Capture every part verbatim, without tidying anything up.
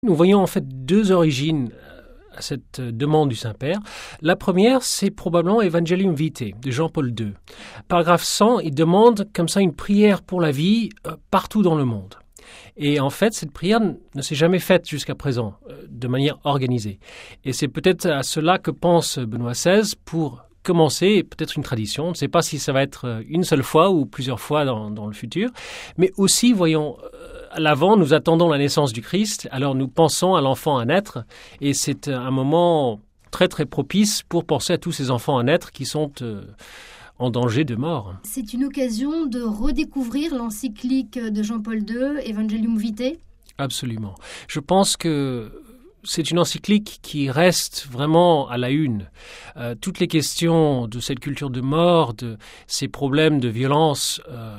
nous voyons en fait deux origines à cette demande du Saint-Père. La première, c'est probablement Evangelium Vitae de Jean-Paul deux. Paragraphe cent, il demande comme ça une prière pour la vie euh, partout dans le monde. Et en fait, cette prière ne s'est jamais faite jusqu'à présent euh, de manière organisée. Et c'est peut-être à cela que pense Benoît seize pour commencer peut-être une tradition. On ne sait pas si ça va être une seule fois ou plusieurs fois dans, dans le futur. Mais aussi, voyons, à l'avant, nous attendons la naissance du Christ. Alors nous pensons à l'enfant à naître. Et c'est un moment très très propice pour penser à tous ces enfants à naître qui sont euh, en danger de mort. C'est une occasion de redécouvrir l'encyclique de Jean-Paul deux, Evangelium Vitae ? Absolument. Je pense que c'est une encyclique qui reste vraiment à la une. Euh, toutes les questions de cette culture de mort, de ces problèmes de violence euh,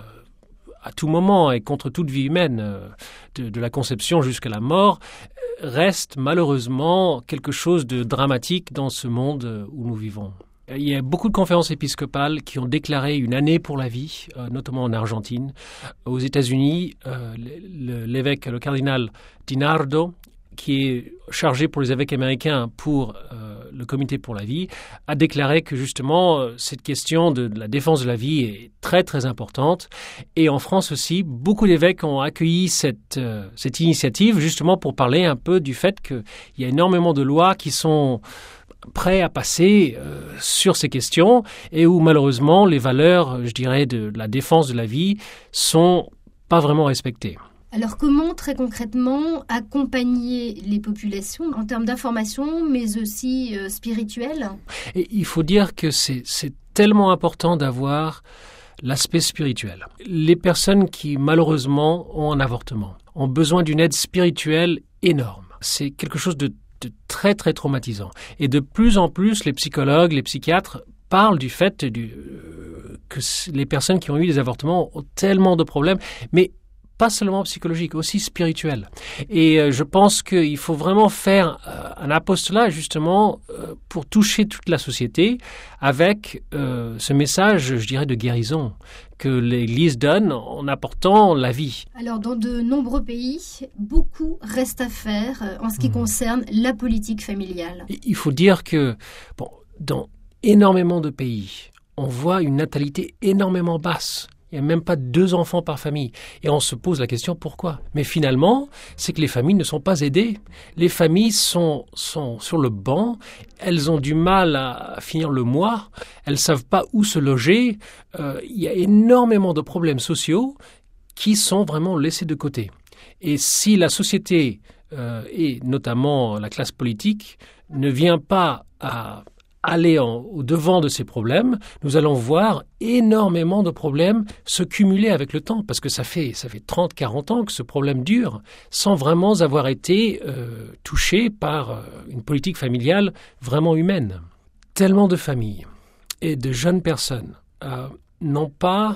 à tout moment et contre toute vie humaine, euh, de, de la conception jusqu'à la mort, euh, restent malheureusement quelque chose de dramatique dans ce monde où nous vivons. Il y a beaucoup de conférences épiscopales qui ont déclaré une année pour la vie, euh, notamment en Argentine. Aux États-Unis, euh, l'évêque, le cardinal DiNardo, qui est chargé pour les évêques américains pour euh, le Comité pour la vie, a déclaré que justement euh, cette question de, de la défense de la vie est très très importante. Et en France aussi, beaucoup d'évêques ont accueilli cette, euh, cette initiative justement pour parler un peu du fait qu'il y a énormément de lois qui sont prêts à passer euh, sur ces questions et où malheureusement les valeurs, je dirais, de, de la défense de la vie sont pas vraiment respectées. Alors comment, très concrètement, accompagner les populations en termes d'information, mais aussi euh, spirituelle ? Et il faut dire que c'est, c'est tellement important d'avoir l'aspect spirituel. Les personnes qui, malheureusement, ont un avortement ont besoin d'une aide spirituelle énorme. C'est quelque chose de, de très, très traumatisant. Et de plus en plus, les psychologues, les psychiatres parlent du fait du, euh, que les personnes qui ont eu des avortements ont tellement de problèmes, mais pas seulement psychologique, aussi spirituel. Et euh, je pense qu'il faut vraiment faire euh, un apostolat justement euh, pour toucher toute la société avec euh, ce message, je dirais, de guérison que l'Église donne en apportant la vie. Alors, dans de nombreux pays, beaucoup reste à faire euh, en ce qui mmh. concerne la politique familiale. Il faut dire que, bon, dans énormément de pays, on voit une natalité énormément basse. Il n'y a même pas deux enfants par famille. Et on se pose la question pourquoi ? Mais finalement, c'est que les familles ne sont pas aidées. Les familles sont, sont sur le banc. Elles ont du mal à finir le mois. Elles ne savent pas où se loger. Euh, il y a énormément de problèmes sociaux qui sont vraiment laissés de côté. Et si la société, euh, et notamment la classe politique, ne vient pas à aller en, au devant de ces problèmes, nous allons voir énormément de problèmes se cumuler avec le temps, parce que ça fait, ça fait trente à quarante ans que ce problème dure, sans vraiment avoir été euh, touché par euh, une politique familiale vraiment humaine. Tellement de familles et de jeunes personnes euh, n'ont pas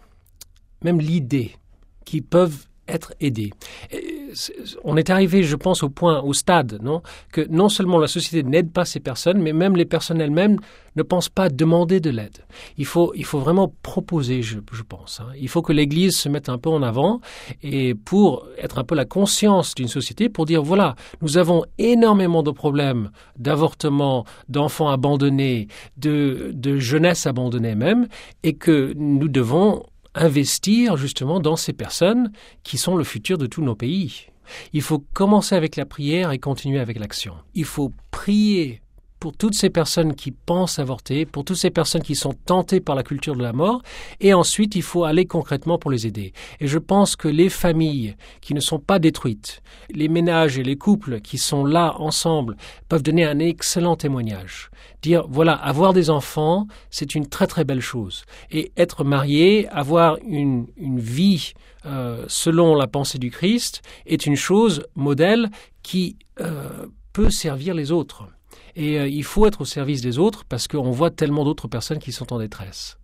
même l'idée qu'ils peuvent être aidés. On est arrivé, je pense, au point, au stade, non, que non seulement la société n'aide pas ces personnes, mais même les personnes elles-mêmes ne pensent pas demander de l'aide. Il faut, il faut vraiment proposer, je, je pense. Hein. Il faut que l'Église se mette un peu en avant et pour être un peu la conscience d'une société, pour dire, voilà, nous avons énormément de problèmes d'avortement, d'enfants abandonnés, de, de jeunesse abandonnée même, et que nous devons investir justement dans ces personnes qui sont le futur de tous nos pays. Il faut commencer avec la prière et continuer avec l'action. Il faut prier pour toutes ces personnes qui pensent avorter, pour toutes ces personnes qui sont tentées par la culture de la mort, et ensuite il faut aller concrètement pour les aider. Et je pense que les familles qui ne sont pas détruites, les ménages et les couples qui sont là ensemble peuvent donner un excellent témoignage. Dire, voilà, avoir des enfants, c'est une très très belle chose. Et être marié, avoir une, une vie euh, selon la pensée du Christ, est une chose modèle qui euh, peut servir les autres. Et euh, il faut être au service des autres parce qu'on voit tellement d'autres personnes qui sont en détresse.